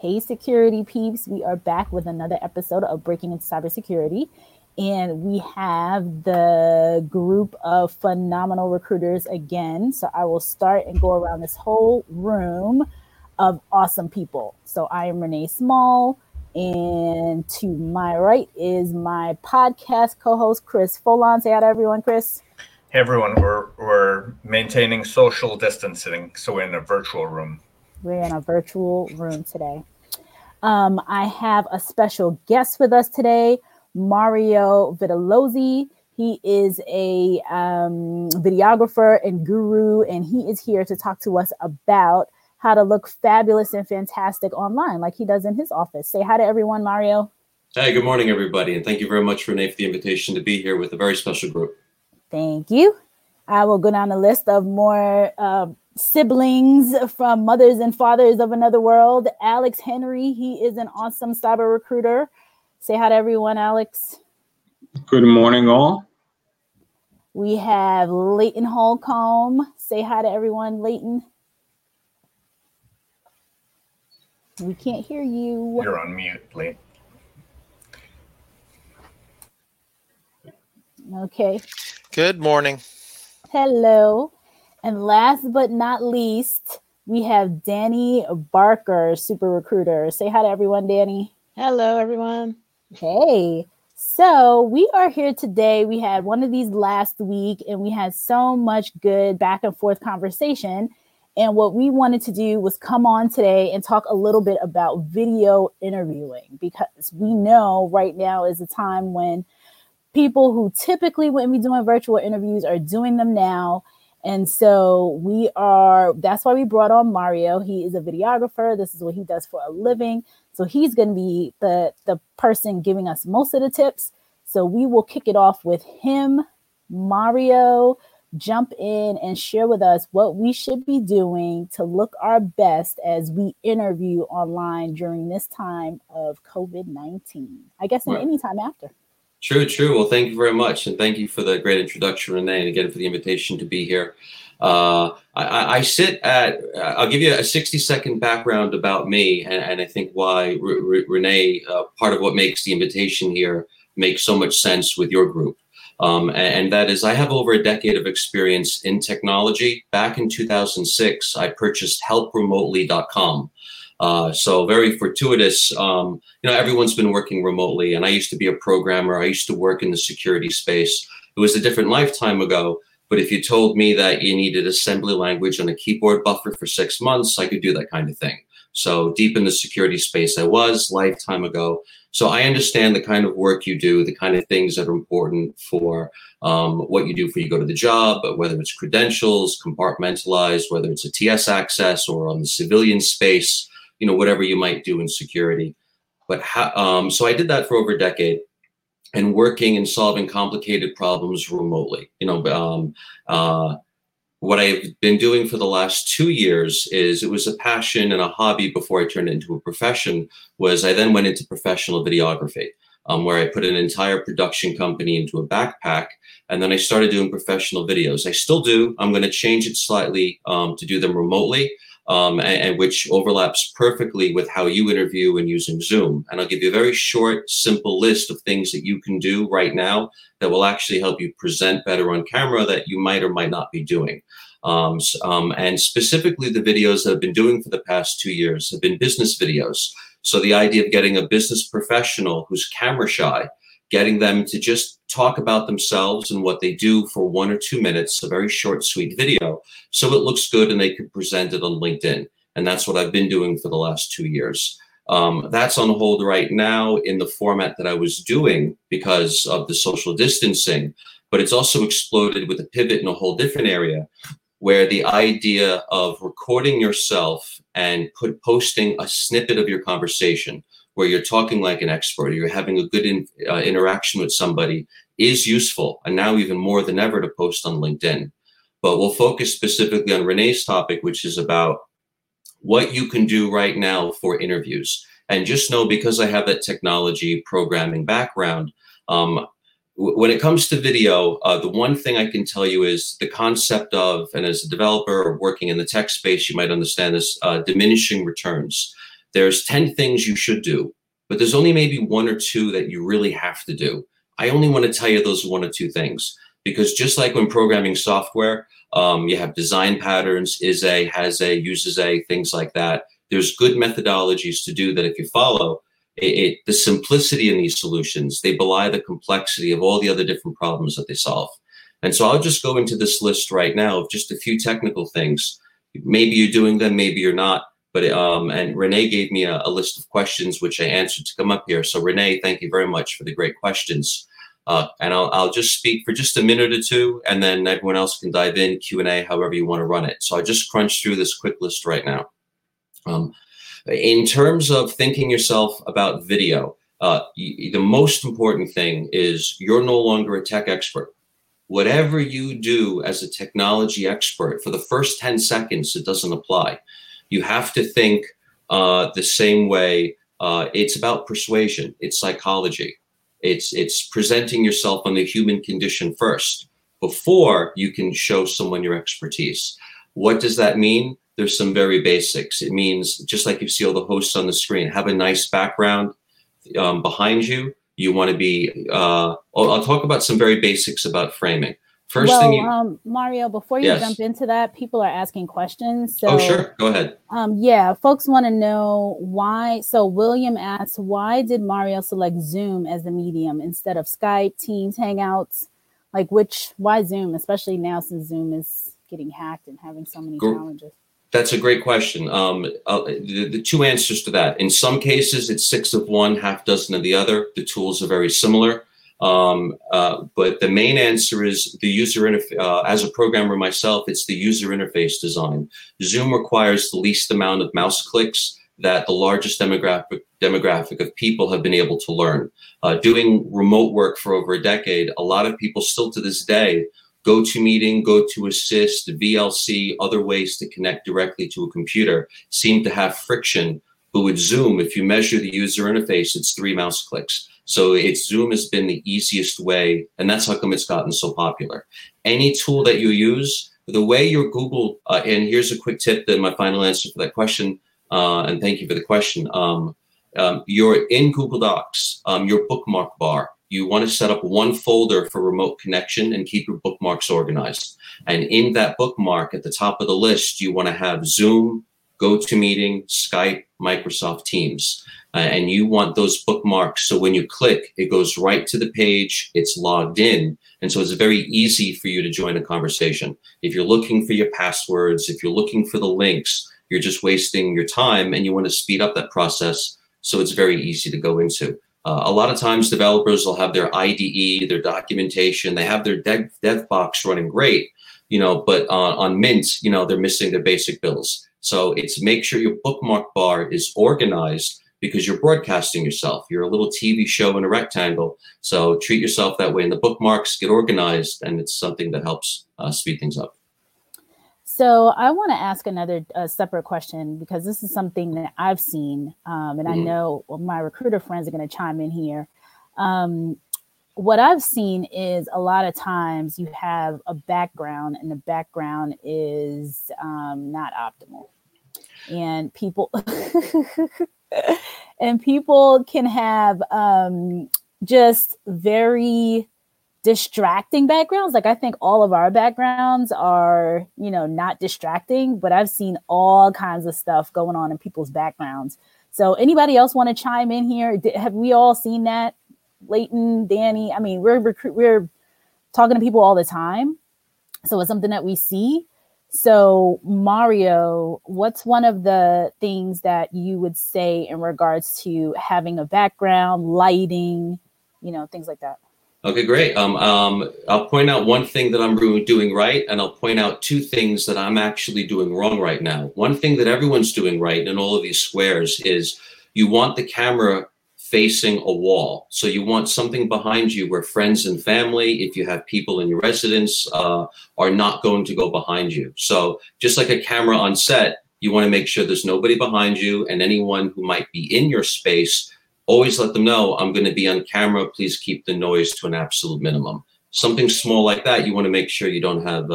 Hey, security peeps, we are back with another episode of Breaking into Cybersecurity. And we have the group of phenomenal recruiters again. So I will start and go around this whole room of awesome people. So I am Renee Small. And to my right is my podcast co-host, Chris Folon. Say hi to everyone, Chris. Hey, everyone. We're maintaining social distancing, so we're in a virtual room. We're in a virtual room today. I have a special guest with us today, Mario Vitellozzi. He is a videographer and guru, and he is here to talk to us about how to look fabulous and fantastic online, like he does in his office. Say hi to everyone, Mario. Hey, good morning, everybody, and thank you very much, Renee, for the invitation to be here with a very special group. Thank you. I will go down the list of more siblings from mothers and fathers of another world. Alex Henry, he is an awesome cyber recruiter. Say hi to everyone, Alex. Good morning, all. We have Leighton Holcomb. Say hi to everyone, Leighton. We can't hear you. You're on mute, Leighton. Okay. Good morning. Hello. And last but not least, we have Danny Barker, super recruiter. Say hi to everyone, Danny. Hello, everyone. Hey. So we are here today. We had one of these last week, and we had so much good back and forth conversation. And what we wanted to do was come on today and talk a little bit about video interviewing, because we know right now is a time when people who typically wouldn't be doing virtual interviews are doing them now. And so that's why we brought on Mario. He is a videographer. This is what he does for a living. So he's going to be the person giving us most of the tips. So we will kick it off with him. Mario, jump in and share with us what we should be doing to look our best as we interview online during this time of COVID-19. I guess in any time after. True. Well, thank you very much. And thank you for the great introduction, Renee, and again for the invitation to be here. I'll give you a 60-second background about me, and I think why Renee, part of what makes the invitation here makes so much sense with your group. And that is, I have over a decade of experience in technology. Back in 2006, I purchased helpremotely.com. So very fortuitous, everyone's been working remotely, and I used to be a programmer. I used to work in the security space. It was a different lifetime ago, but if you told me that you needed assembly language on a keyboard buffer for 6 months, I could do that kind of thing. So deep in the security space I was, lifetime ago. So I understand the kind of work you do, the kind of things that are important for what you do when you go to the job, whether it's credentials, compartmentalized, whether it's a TS access or on the civilian space, whatever you might do in security. But so I did that for over a decade, and working and solving complicated problems remotely. What I've been doing for the last 2 years is, it was a passion and a hobby before I turned it into a profession, was I then went into professional videography, where I put an entire production company into a backpack, and then I started doing professional videos. I still do. I'm going to change it slightly to do them remotely. And which overlaps perfectly with how you interview and using Zoom. And I'll give you a very short, simple list of things that you can do right now that will actually help you present better on camera that you might or might not be doing. And specifically, the videos that I've been doing for the past 2 years have been business videos. So the idea of getting a business professional who's camera shy, getting them to just talk about themselves and what they do for 1 or 2 minutes, a very short, sweet video, so it looks good and they can present it on LinkedIn. And that's what I've been doing for the last 2 years. That's on hold right now in the format that I was doing because of the social distancing, but it's also exploded with a pivot in a whole different area, where the idea of recording yourself and posting a snippet of your conversation, where you're talking like an expert, or you're having a good interaction with somebody, is useful, and now even more than ever to post on LinkedIn. But we'll focus specifically on Renee's topic, which is about what you can do right now for interviews. And just know, because I have that technology programming background, when it comes to video, the one thing I can tell you is the concept of, and as a developer or working in the tech space, you might understand this, diminishing returns. there's 10 things you should do, but there's only maybe 1 or 2 that you really have to do. I only want to tell you those 1 or 2 things, because just like when programming software, you have design patterns, is a, has a, uses a, things like that. There's good methodologies to do that if you follow. The simplicity in these solutions, they belie the complexity of all the other different problems that they solve. And so I'll just go into this list right now of just a few technical things. Maybe you're doing them, maybe you're not. But and Renee gave me a list of questions which I answered to come up here. So Renee, thank you very much for the great questions. And I'll just speak for just a minute or 2, and then everyone else can dive in, Q&A, however you want to run it. So I just crunched through this quick list right now. In terms of thinking yourself about video, the most important thing is you're no longer a tech expert. Whatever you do as a technology expert, for the first 10 seconds, it doesn't apply. You have to think the same way. It's about persuasion. It's psychology. It's presenting yourself on the human condition first before you can show someone your expertise. What does that mean? There's some very basics. It means, just like you see all the hosts on the screen, have a nice background behind you. You want to be, I'll talk about some very basics about framing. First thing Mario, before you jump into that, people are asking questions. So, oh, sure. Go ahead. Yeah, folks want to know why. So William asks, why did Mario select Zoom as the medium instead of Skype, Teams, Hangouts? Like why Zoom, especially now since Zoom is getting hacked and having so many challenges? That's a great question. The 2 answers to that. In some cases, it's 6 of one, half dozen of the other. The tools are very similar. But the main answer is the user interface. As a programmer myself, it's the user interface design. Zoom requires the least amount of mouse clicks that the largest demographic of people have been able to learn. Doing remote work for over a decade, a lot of people still to this day, GoToMeeting, GoToAssist, VLC, other ways to connect directly to a computer seem to have friction. But with Zoom, if you measure the user interface, it's 3 mouse clicks. So Zoom has been the easiest way, and that's how come it's gotten so popular. Any tool that you use, the way your Google, and here's a quick tip, then my final answer for that question, and thank you for the question. You're in Google Docs, your bookmark bar, you want to set up one folder for remote connection and keep your bookmarks organized. And in that bookmark at the top of the list, you want to have Zoom, GoToMeeting, Skype, Microsoft Teams. And you want those bookmarks. So when you click, it goes right to the page. It's logged in. And so it's very easy for you to join a conversation. If you're looking for your passwords, if you're looking for the links, you're just wasting your time and you want to speed up that process. So it's very easy to go into. A lot of times developers will have their IDE, their documentation, they have their dev box running great, but on Mint, they're missing their basic builds. So it's make sure your bookmark bar is organized because you're broadcasting yourself. You're a little TV show in a rectangle. So treat yourself that way. And the bookmarks get organized, and it's something that helps speed things up. So I want to ask another separate question, because this is something that I've seen, and I know my recruiter friends are going to chime in here. What I've seen is a lot of times you have a background, and the background is not optimal, and people can have just very distracting backgrounds. Like, I think all of our backgrounds are, not distracting, but I've seen all kinds of stuff going on in people's backgrounds. So anybody else want to chime in here? Have we all seen that? Leighton, Danny? I mean, we're talking to people all the time. So it's something that we see. So Mario, what's one of the things that you would say in regards to having a background, lighting, things like that? Okay, great. I'll point out one thing that I'm doing right, and I'll point out 2 things that I'm actually doing wrong right now. One thing that everyone's doing right in all of these squares is you want the camera facing a wall. So you want something behind you where friends and family, if you have people in your residence, are not going to go behind you. So just like a camera on set, you want to make sure there's nobody behind you, and anyone who might be in your space, always let them know, I'm going to be on camera. Please keep the noise to an absolute minimum. Something small like that, you want to make sure you don't have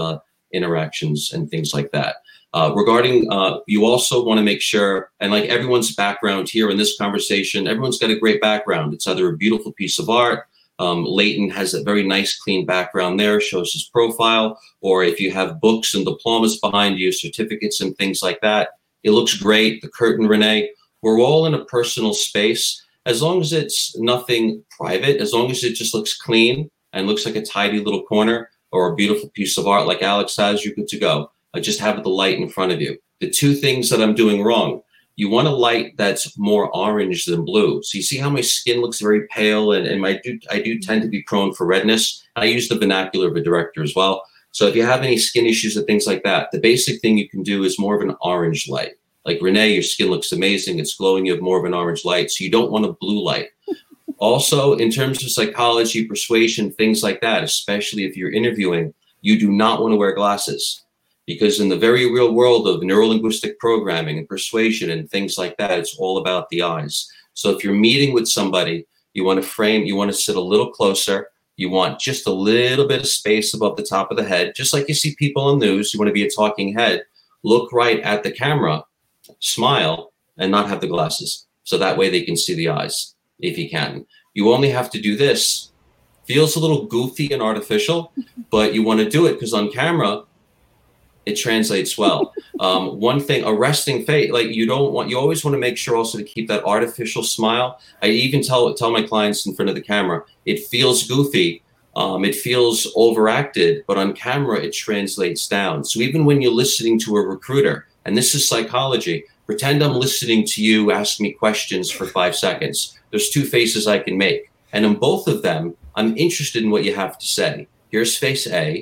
interactions and things like that. Regarding, you also want to make sure, and like everyone's background here in this conversation, everyone's got a great background. It's either a beautiful piece of art. Leighton has a very nice, clean background there, shows his profile, or if you have books and diplomas behind you, certificates and things like that, it looks great. The curtain, Renee, we're all in a personal space. As long as it's nothing private, as long as it just looks clean and looks like a tidy little corner or a beautiful piece of art like Alex has, you're good to go. Just have the light in front of you. The two things that I'm doing wrong, you want a light that's more orange than blue. So you see how my skin looks very pale, and I do tend to be prone for redness. I use the vernacular of a director as well. So if you have any skin issues or things like that, the basic thing you can do is more of an orange light. Like Renee, your skin looks amazing. It's glowing. You have more of an orange light. So you don't want a blue light. Also, in terms of psychology, persuasion, things like that, especially if you're interviewing, you do not want to wear glasses. Because in the very real world of neurolinguistic programming and persuasion and things like that, it's all about the eyes. So if you're meeting with somebody, you want to sit a little closer. You want just a little bit of space above the top of the head. Just like you see people on news, you want to be a talking head. Look right at the camera, smile, and not have the glasses. So that way they can see the eyes, if you can. You only have to do this. Feels a little goofy and artificial, but you want to do it because on camera, it translates well. One thing, a resting face, like you always want to make sure also to keep that artificial smile. I even tell my clients in front of the camera, it feels goofy, it feels overacted, but on camera, it translates down. So even when you're listening to a recruiter, and this is psychology, pretend I'm listening to you ask me questions for 5 seconds. There's two faces I can make. And in both of them, I'm interested in what you have to say. Here's face A.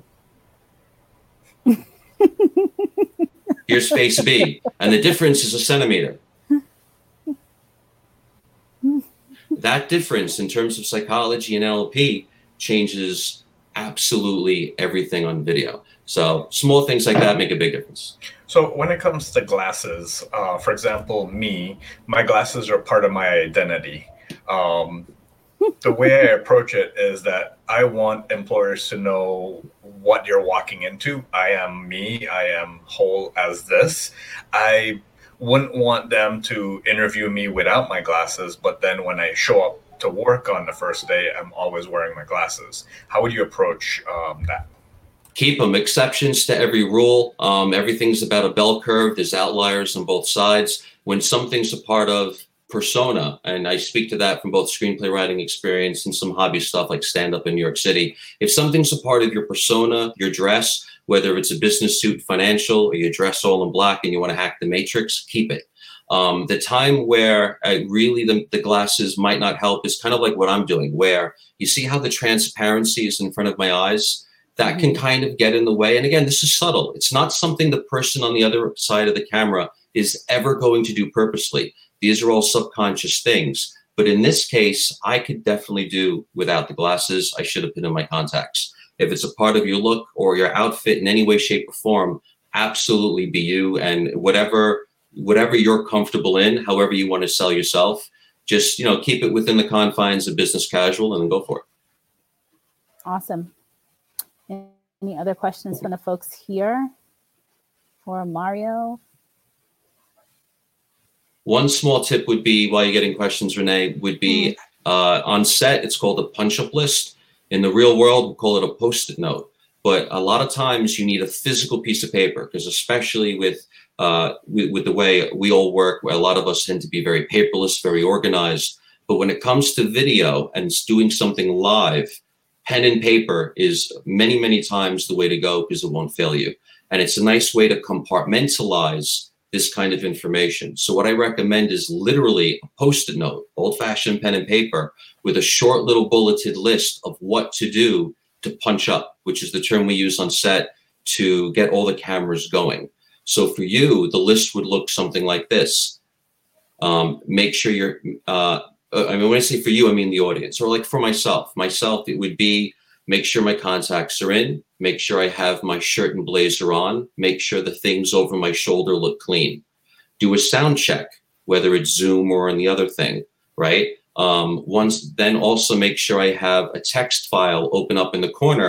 Here's face B, and the difference is a centimeter. That difference in terms of psychology and NLP changes absolutely everything on video. So small things like that make a big difference. So when it comes to glasses, for example, my glasses are part of my identity. The way I approach it is that I want employers to know what you're walking into. I am me. I am whole as this. I wouldn't want them to interview me without my glasses, but then when I show up to work on the first day, I'm always wearing my glasses. How would you approach that? Keep them. Exceptions to every rule. Everything's about a bell curve. There's outliers on both sides. When something's a part of persona, and I speak to that from both screenplay writing experience and some hobby stuff like stand-up in New York City. If something's a part of your persona, your dress, whether it's a business suit, financial, or you dress all in black and you want to hack the matrix, keep it. The time where really the glasses might not help is kind of like what I'm doing, where you see how the transparency is in front of my eyes. That can kind of get in the way. And again, this is subtle. It's not something the person on the other side of the camera is ever going to do purposely. These are all subconscious things. But in this case, I could definitely do without the glasses. I should have put in my contacts. If it's a part of your look or your outfit in any way, shape, or form, absolutely be you. And whatever you're comfortable in, however you want to sell yourself, just keep it within the confines of business casual and then go for it. Awesome. Any other questions from the folks here for Mario? One small tip would be, while you're getting questions, Renee, would be on set, it's called a punch-up list. In the real world, we call it a Post-it note. But a lot of times you need a physical piece of paper, because especially with the way we all work, where a lot of us tend to be very paperless, very organized. But when it comes to video and doing something live, pen and paper is many, many times the way to go, because it won't fail you. And it's a nice way to compartmentalize this kind of information. So what I recommend is literally a Post-it note, old-fashioned pen and paper, with a short little bulleted list of what to do to punch up, which is the term we use on set to get all the cameras going. So for you, the list would look something like this. Make sure you're, when I say for you, I mean the audience, or like for myself, it would be make sure my contacts are in, make sure I have my shirt and blazer on, make sure the things over my shoulder look clean. Do a sound check, whether it's Zoom or on the other thing, right? Then also make sure I have a text file open up in the corner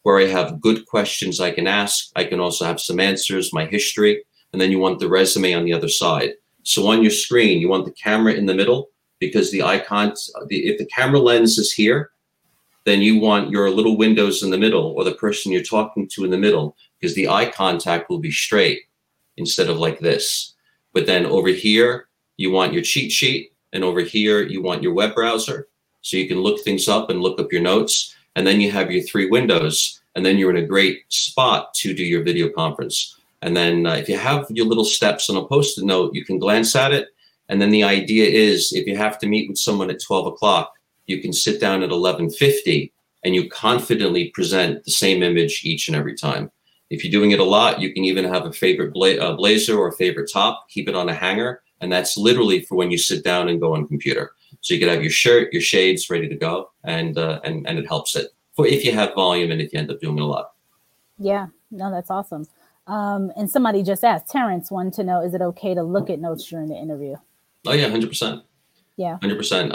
where I have good questions I can ask. I can also have some answers, my history, and then you want the resume on the other side. So on your screen, you want the camera in the middle, because the icons, if the camera lens is here, then you want your little windows in the middle, or the person you're talking to in the middle, because the eye contact will be straight instead of like this. But then over here, you want your cheat sheet, and over here, you want your web browser, so you can look things up and look up your notes. And then you have your 3 windows, and then you're in a great spot to do your video conference. And then if you have your little steps on a Post-it note, you can glance at it. And then the idea is, if you have to meet with someone at 12 o'clock, you can sit down at 11:50 and you confidently present the same image each and every time. If you're doing it a lot, you can even have a favorite blazer or a favorite top, keep it on a hanger. And that's literally for when you sit down and go on computer. So you can have your shirt, your shades ready to go, and it helps it for if you have volume and if you end up doing it a lot. Yeah, no, that's awesome. And somebody just asked, Terrence wanted to know, is it okay to look at notes during the interview? Oh yeah, 100%. Yeah, 100%.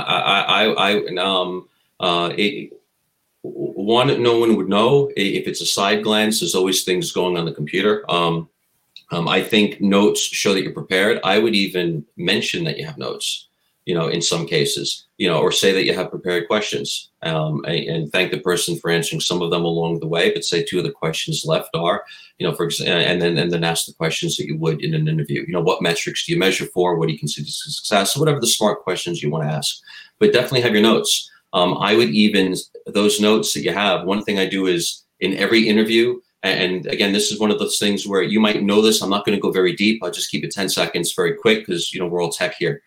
No one would know if it's a side glance. There's always things going on the computer. I think notes show that you're prepared. I would even mention that you have notes, in some cases, or say that you have prepared questions, and thank the person for answering some of them along the way. But say 2 of the questions left are, for example, and then ask the questions that you would in an interview. What metrics do you measure for? What do you consider success? So whatever the smart questions you want to ask, but definitely have your notes. I would even, those notes that you have, one thing I do is in every interview. And again, this is one of those things where you might know this. I'm not going to go very deep. I'll just keep it 10 seconds very quick because, we're all tech here.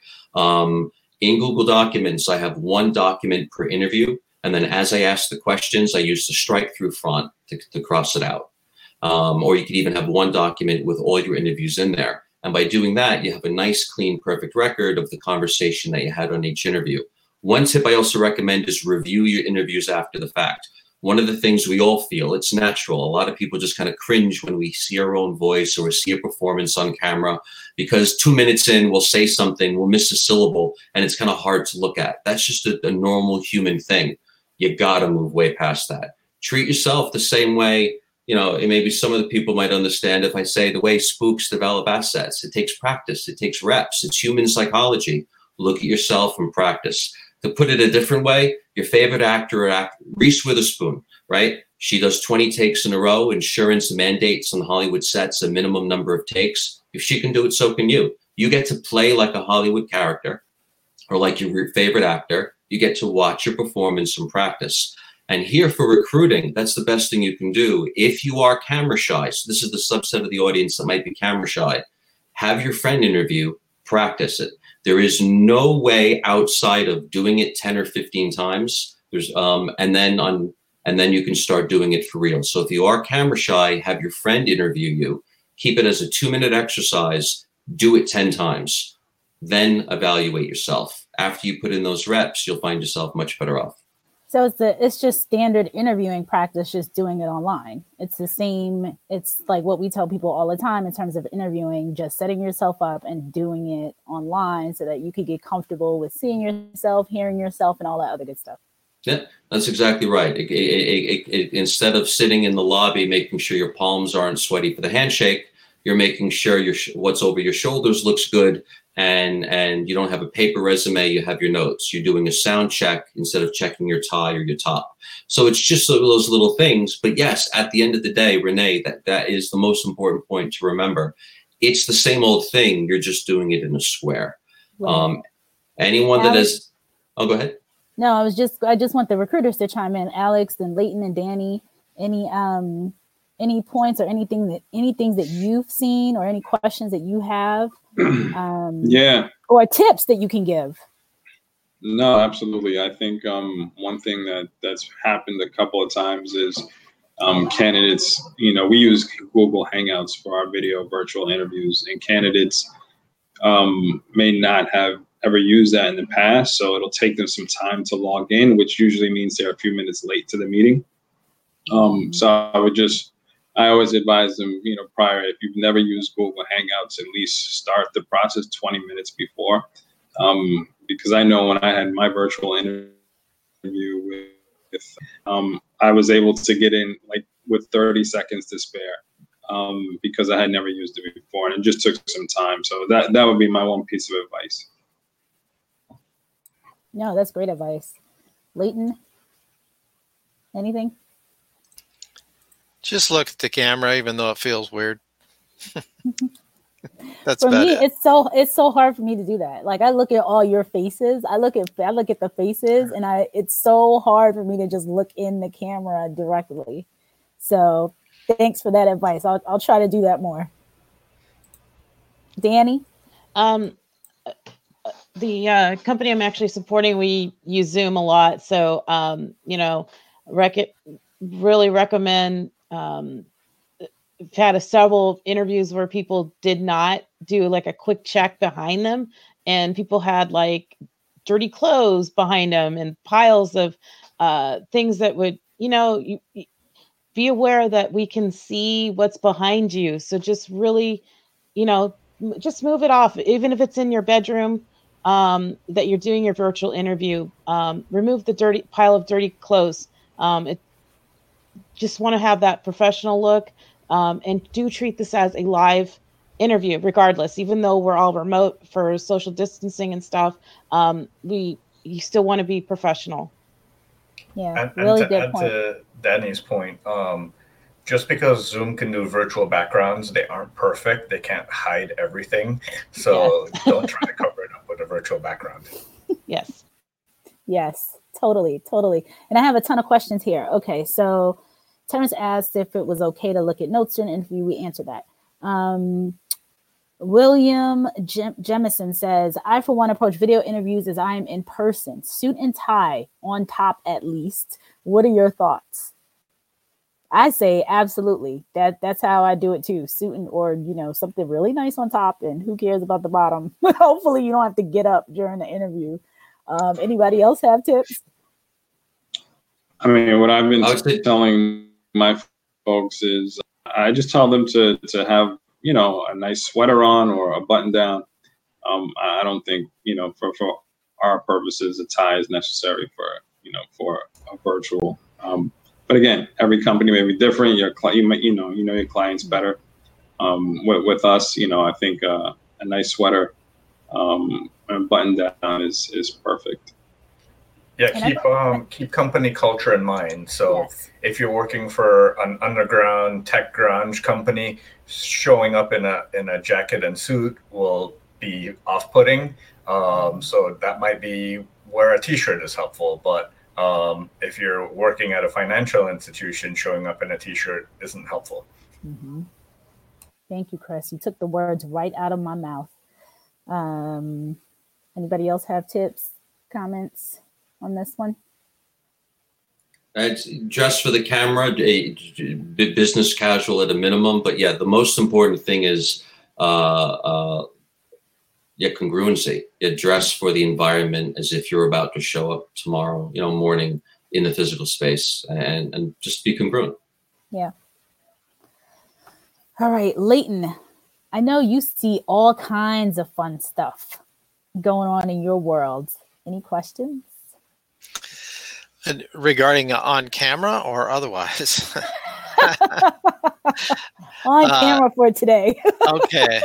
In Google Documents, I have 1 document per interview. And then as I ask the questions, I use the strike through font to cross it out. Or you could even have 1 document with all your interviews in there. And by doing that, you have a nice, clean, perfect record of the conversation that you had on each interview. One tip I also recommend is review your interviews after the fact. One of the things we all feel, it's natural. A lot of people just kind of cringe when we see our own voice or see a performance on camera, because 2 minutes in, we'll say something, we'll miss a syllable, and it's kind of hard to look at. That's just a normal human thing. You got to move way past that. Treat yourself the same way, and maybe some of the people might understand if I say the way spooks develop assets. It takes practice. It takes reps. It's human psychology. Look at yourself and practice. To put it a different way, your favorite actor, Reese Witherspoon, right? She does 20 takes in a row. Insurance mandates on Hollywood sets a minimum number of takes. If she can do it, so can you. You get to play like a Hollywood character or like your favorite actor. You get to watch your performance and practice. And here for recruiting, that's the best thing you can do. If you are camera shy, so this is the subset of the audience that might be camera shy, have your friend interview, practice it. There is no way outside of doing it 10 or 15 times. And then you can start doing it for real. So if you are camera shy, have your friend interview you. Keep it as a 2-minute exercise. Do it 10 times. Then evaluate yourself. After you put in those reps, you'll find yourself much better off. So it's just standard interviewing practice, just doing it online. It's the same. It's like what we tell people all the time in terms of interviewing, just setting yourself up and doing it online so that you could get comfortable with seeing yourself, hearing yourself, and all that other good stuff. Yeah, that's exactly right. Instead of sitting in the lobby, making sure your palms aren't sweaty for the handshake, you're making sure what's over your shoulders looks good. And you don't have a paper resume, you have your notes. You're doing a sound check instead of checking your tie or your top. So it's just those little things. But yes, at the end of the day, Renee, that is the most important point to remember. It's the same old thing. You're just doing it in a square. Right. Anyone that has, go ahead. No, I just want the recruiters to chime in. Alex and Leighton and Danny, any points or anything that you've seen or any questions that you have? Or tips that you can give? No, absolutely. I think one thing that's happened a couple of times is candidates, we use Google Hangouts for our video virtual interviews, and candidates may not have ever used that in the past. So it'll take them some time to log in, which usually means they're a few minutes late to the meeting. So I always advise them, prior, if you've never used Google Hangouts, at least start the process 20 minutes before. Because I know when I had my virtual interview with I was able to get in like with 30 seconds to spare, because I had never used it before, and it just took some time. So that would be my one piece of advice. No, that's great advice. Leighton, anything? Just look at the camera, even though it feels weird. That's For about me, it. it's so hard for me to do that. Like I look at all your faces. I look at the faces, and it's so hard for me to just look in the camera directly. So thanks for that advice. I'll try to do that more. Danny? The company I'm actually supporting, we use Zoom a lot. So, really recommend, we've had several interviews where people did not do like a quick check behind them, and people had like dirty clothes behind them and piles of things that would, you be aware that we can see what's behind you. So just really, just move it off, even if it's in your bedroom, that you're doing your virtual interview. Remove the pile of dirty clothes. Just want to have that professional look, and do treat this as a live interview, regardless. Even though we're all remote for social distancing and stuff, you still want to be professional. Yeah, really good point. To Danny's point, just because Zoom can do virtual backgrounds, they aren't perfect. They can't hide everything. So don't try to cover it up with a virtual background. Yes. Yes, totally. And I have a ton of questions here. Okay, so Terrence asked if it was okay to look at notes during an interview. We answered that. William Jemison says, I, for one, approach video interviews as I am in person, suit and tie on top at least. What are your thoughts? I say absolutely. That's how I do it too. Suit or something really nice on top, and who cares about the bottom? Hopefully you don't have to get up during the interview. Anybody else have tips? I mean, what I've been telling my folks is I just tell them to have, a nice sweater on or a button down. I don't think, for our purposes, a tie is necessary for a virtual. But again, every company may be different. You know your clients better. With us, I think a nice sweater and button down is perfect. Yeah, keep company culture in mind. So if you're working for an underground tech grunge company, showing up in a jacket and suit will be off-putting. So that might be where a t-shirt is helpful. But if you're working at a financial institution, showing up in a t-shirt isn't helpful. Mm-hmm. Thank you, Chris. You took the words right out of my mouth. Anybody else have tips, comments on this one? It's dress for the camera, business casual at a minimum. But yeah, the most important thing is congruency. Dress for the environment as if you're about to show up tomorrow, morning in the physical space, and just be congruent. Yeah. All right, Leighton, I know you see all kinds of fun stuff going on in your world. Any questions? And regarding on camera or otherwise? On camera for today. Okay.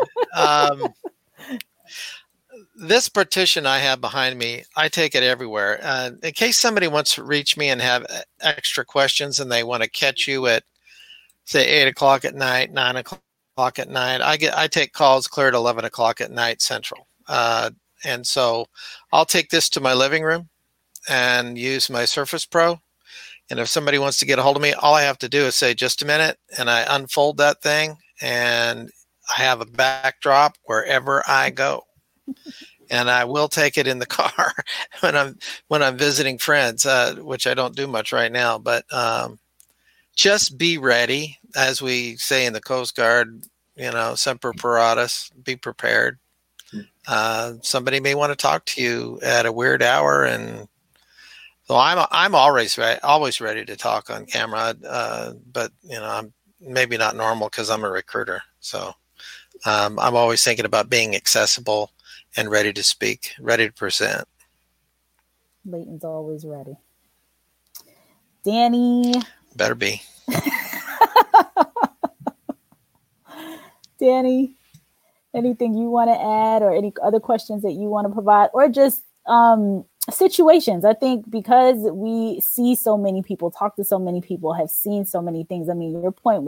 This partition I have behind me, I take it everywhere. In case somebody wants to reach me and have extra questions and they want to catch you at, say, 8 o'clock at night, 9 o'clock at night, I take calls clear at 11 o'clock at night Central. And so I'll take this to my living room and use my Surface Pro. And if somebody wants to get a hold of me, all I have to do is say, just a minute, and I unfold that thing, and I have a backdrop wherever I go. And I will take it in the car when I'm visiting friends, which I don't do much right now. But just be ready, as we say in the Coast Guard, semper paratus, be prepared. Somebody may want to talk to you at a weird hour, and so I'm always ready to talk on camera. But I'm maybe not normal because I'm a recruiter. So I'm always thinking about being accessible and ready to speak, ready to present. Leighton's always ready. Danny. Better be. Danny, anything you want to add or any other questions that you want to provide, or just situations? I think because we see so many people, talk to so many people, have seen so many things. I mean,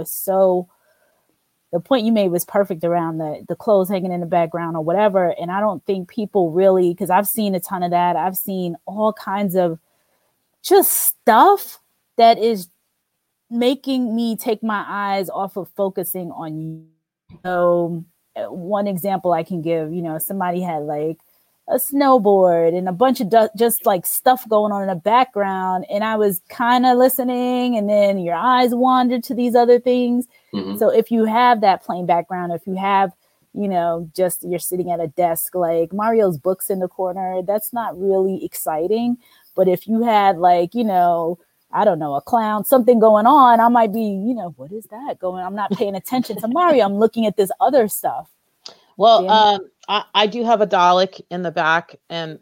the point you made was perfect around the clothes hanging in the background or whatever. And I don't think people really, because I've seen a ton of that. I've seen all kinds of just stuff that is making me take my eyes off of focusing on you. So one example I can give, somebody had like a snowboard and a bunch of just like stuff going on in the background. And I was kind of listening, and then your eyes wandered to these other things. Mm-hmm. So if you have that plain background, if you have, just you're sitting at a desk, like Mario's books in the corner, that's not really exciting. But if you had like, I don't know, a clown, something going on, I might be, what is that going on? I'm not paying attention to Mario. I'm looking at this other stuff. Well, I do have a Dalek in the back, and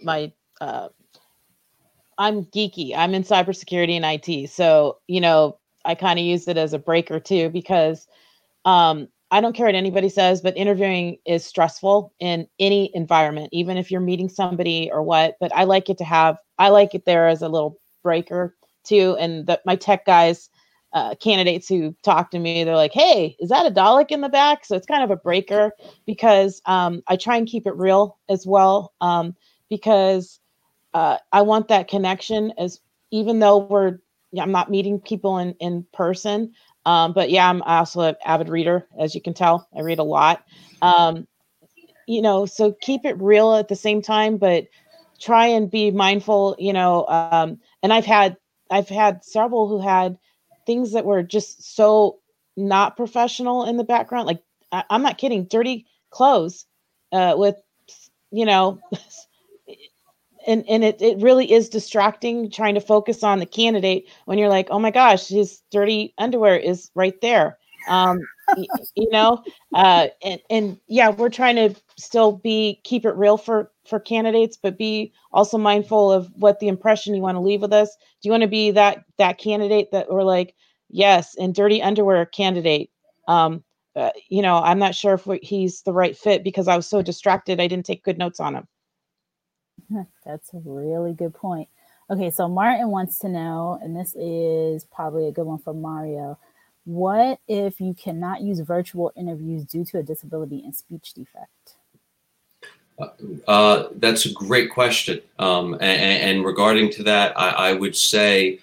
I'm geeky. I'm in cybersecurity and IT. So, I kind of use it as a breaker too, because I don't care what anybody says, but interviewing is stressful in any environment, even if you're meeting somebody or what. But I like it there as a little breaker too. And my tech guys, candidates who talk to me, they're like, hey, is that a Dalek in the back? So it's kind of a breaker, because I try and keep it real as well, because I want that connection, as even though I'm not meeting people in person. But yeah, I'm also an avid reader, as you can tell. I read a lot. So keep it real at the same time, but try and be mindful, and I've had several who had things that were just so not professional in the background. Like, I'm not kidding, dirty clothes, with, and it really is distracting trying to focus on the candidate when you're like, oh my gosh, his dirty underwear is right there. And yeah, we're trying to still keep it real for candidates, but be also mindful of what the impression you want to leave with us. Do you want to be that candidate that we're like, yes, and dirty underwear candidate? I'm not sure if he's the right fit, because I was so distracted I didn't take good notes on him. That's a really good point. Okay, so Martin wants to know, and this is probably a good one for Mario. What if you cannot use virtual interviews due to a disability and speech defect? That's a great question. And regarding to that, I would say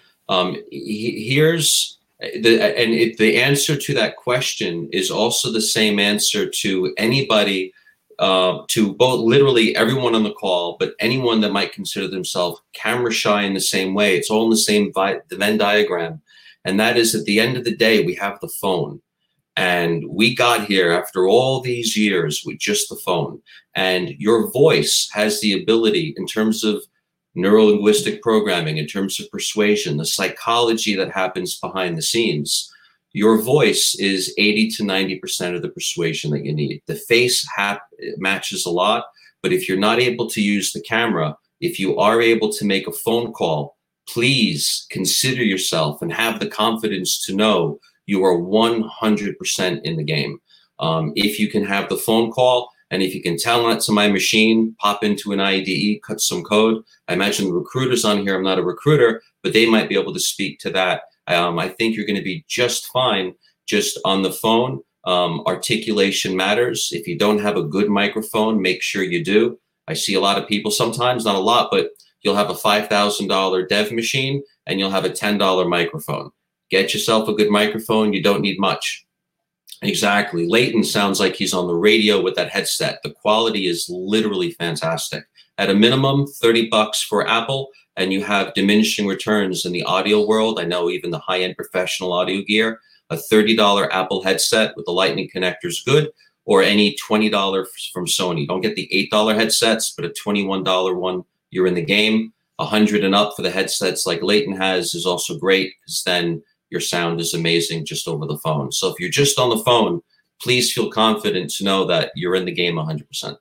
here's the answer to that question is also the same answer to anybody, to both literally everyone on the call, but anyone that might consider themselves camera shy in the same way. It's all in the same the Venn diagram. And that is, at the end of the day, we have the phone. And we got here after all these years with just the phone. And your voice has the ability, in terms of neurolinguistic programming, in terms of persuasion, the psychology that happens behind the scenes. Your voice is 80 to 90% of the persuasion that you need. The face matches a lot, but if you're not able to use the camera, if you are able to make a phone call, please consider yourself and have the confidence to know you are 100% in the game. If you can have the phone call, and if you can tell that to my machine, pop into an IDE, cut some code. I imagine the recruiters on here, I'm not a recruiter, but they might be able to speak to that. I think you're going to be just fine just on the phone. Articulation matters. If you don't have a good microphone, make sure you do. I see a lot of people, sometimes not a lot, but you'll have a $5,000 dev machine and you'll have a $10 microphone. Get yourself a good microphone. You don't need much. Exactly. Leighton sounds like he's on the radio with that headset. The quality is literally fantastic. At a minimum, $30 for Apple, and you have diminishing returns in the audio world. I know even the high-end professional audio gear, a $30 Apple headset with the Lightning connector is good, or any $20 from Sony. Don't get the $8 headsets, but a $21 one, you're in the game. $100 and up for the headsets like Leighton has is also great, because then your sound is amazing just over the phone. So if you're just on the phone, please feel confident to know that you're in the game 100%.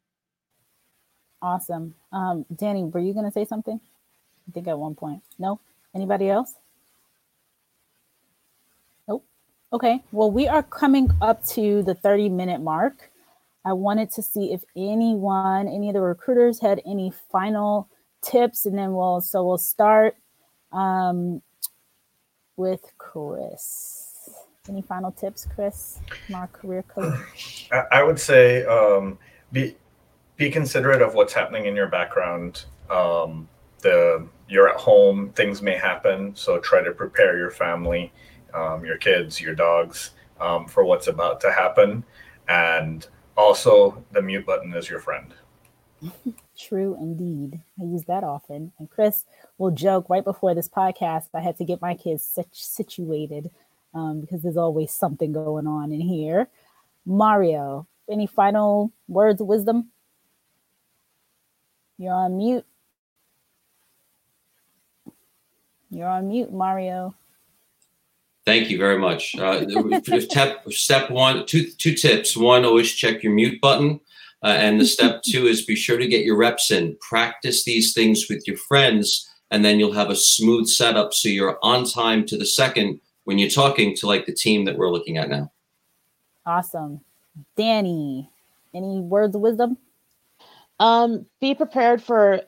Awesome. Danny, were you going to say something? I think at one point. No? Anybody else? Okay, well, we are coming up to the 30-minute mark. I wanted to see if any of the recruiters had any final tips, and then we'll start with Chris. Any final tips, Chris, from our career coach? I would say be considerate of what's happening in your background. You're at home, things may happen, so try to prepare your family, your kids, your dogs, for what's about to happen. And also, the mute button is your friend. True indeed. I use that often. And Chris will joke right before this podcast, I had to get my kids situated because there's always something going on in here. Mario, any final words of wisdom? You're on mute. You're on mute, Mario. Thank you very much. Step one, two tips. One, always check your mute button. And the step two is be sure to get your reps in. Practice these things with your friends, and then you'll have a smooth setup so you're on time to the second when you're talking to like the team that we're looking at now. Awesome. Danny, any words of wisdom? Be prepared for,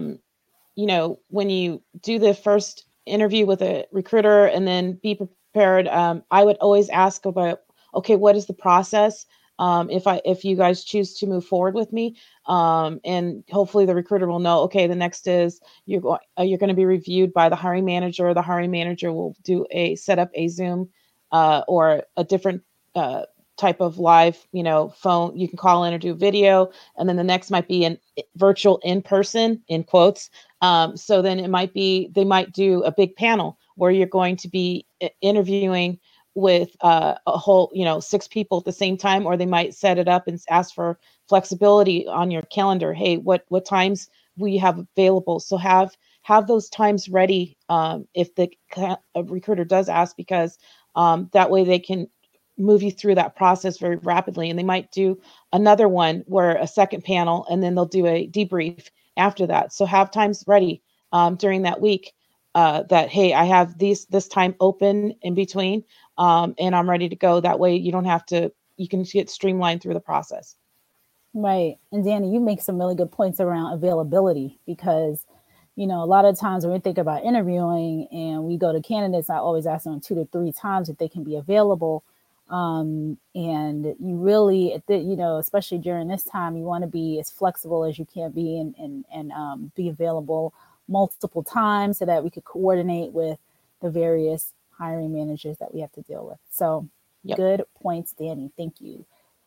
when you do the first interview with a recruiter, and then be prepared. I would always ask about, okay, what is the process? If you guys choose to move forward with me, and hopefully the recruiter will know, okay, the next is you're going to be reviewed by the hiring manager. The hiring manager will set up a Zoom, or a different, type of live, phone. You can call in or do video. And then the next might be an virtual in-person, in quotes. So then they might do a big panel where you're going to be interviewing with a whole, 6 people at the same time, or they might set it up and ask for flexibility on your calendar. Hey, what times we have available? So have those times ready if the recruiter does ask, because that way they can move you through that process very rapidly. And they might do another one where a second panel, and then they'll do a debrief after that. So have times ready during that week that, hey, I have this time open in between, and I'm ready to go. That way you can get streamlined through the process. Right. And Danny, you make some really good points around availability, because, a lot of times when we think about interviewing and we go to candidates, I always ask them 2 to 3 times if they can be available. And you really, especially during this time, you want to be as flexible as you can be and be available multiple times so that we could coordinate with the various hiring managers that we have to deal with. So Yep. Good points, Danny. Thank you.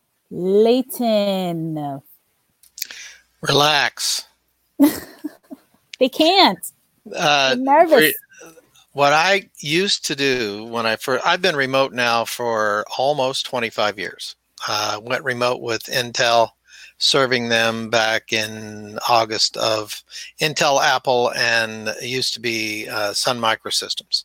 Leighton. Relax. They can't. They're nervous. What I used to do when I've been remote now for almost 25 years. Went remote with Intel, serving them back in August of Intel, Apple, and it used to be Sun Microsystems.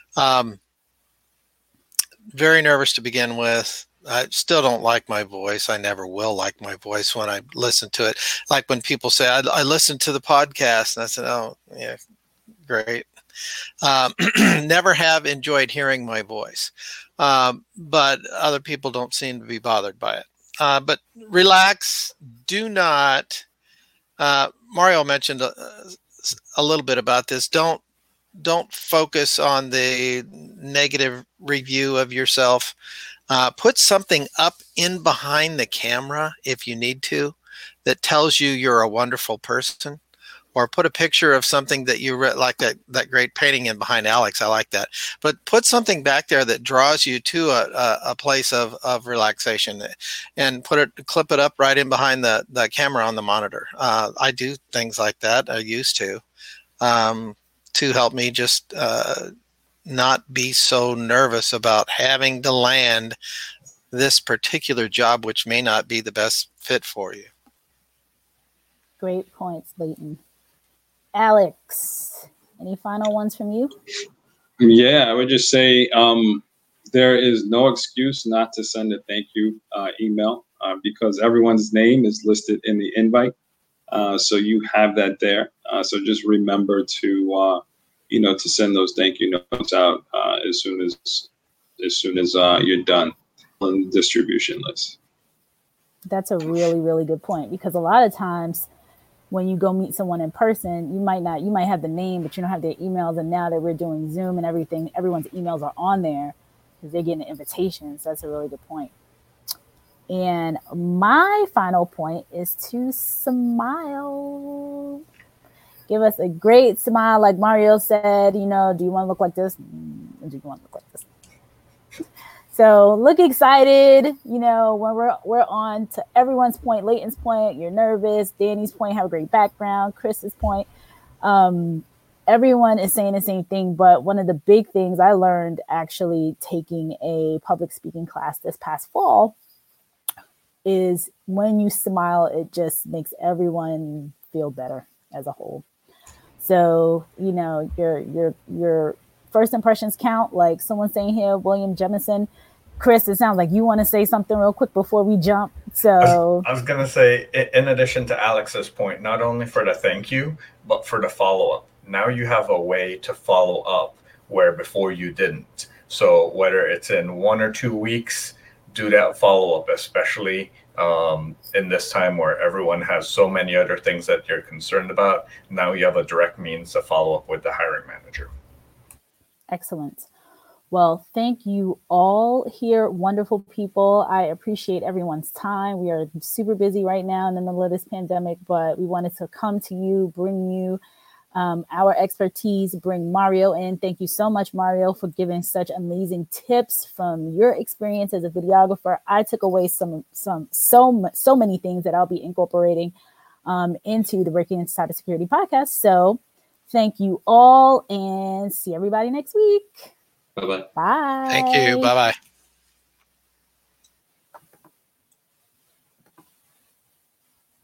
Very nervous to begin with. I still don't like my voice. I never will like my voice when I listen to it. Like when people say, I listened to the podcast, and I said, oh, yeah, great. Never have enjoyed hearing my voice, but other people don't seem to be bothered by it. But relax. Do not. Mario mentioned a little bit about this. Don't focus on the negative review of yourself. Put something up in behind the camera if you need to that tells you you're a wonderful person. Or put a picture of something that you like, that great painting in behind Alex. I like that. But put something back there that draws you to a place of relaxation, and clip it up right in behind the camera on the monitor. I do things like that. I used to help me just not be so nervous about having to land this particular job, which may not be the best fit for you. Great points, Leighton. Alex, any final ones from you? Yeah, I would just say there is no excuse not to send a thank you email because everyone's name is listed in the invite. So you have that there. So just remember to, to send those thank you notes out as soon as as soon as you're done on the distribution list. That's a really, really good point, because a lot of times when you go meet someone in person, you might have the name, but you don't have their emails. And now that we're doing Zoom and everything, everyone's emails are on there because they're getting invitations. So that's a really good point. And my final point is to smile. Give us a great smile. Like Mario said, do you want to look like this? Or do you want to look like this? So look excited, when we're on to everyone's point, Leighton's point, you're nervous, Danny's point, have a great background, Chris's point. Everyone is saying the same thing, but one of the big things I learned actually taking a public speaking class this past fall is when you smile, it just makes everyone feel better as a whole. So, your first impressions count, like someone saying here, William Jemison. Chris, it sounds like you want to say something real quick before we jump. So I was going to say, in addition to Alex's point, not only for the thank you, but for the follow-up. Now you have a way to follow up where before you didn't. So whether it's in 1 or 2 weeks, do that follow-up, especially in this time where everyone has so many other things that you're concerned about. Now you have a direct means to follow up with the hiring manager. Excellent. Well, thank you all here, wonderful people. I appreciate everyone's time. We are super busy right now in the middle of this pandemic, but we wanted to come to you, bring you our expertise, bring Mario in. Thank you so much, Mario, for giving such amazing tips from your experience as a videographer. I took away so many things that I'll be incorporating into the Breaking Into Cybersecurity podcast. So thank you all, and see everybody next week. Bye-bye. Bye. Thank you. Bye-bye.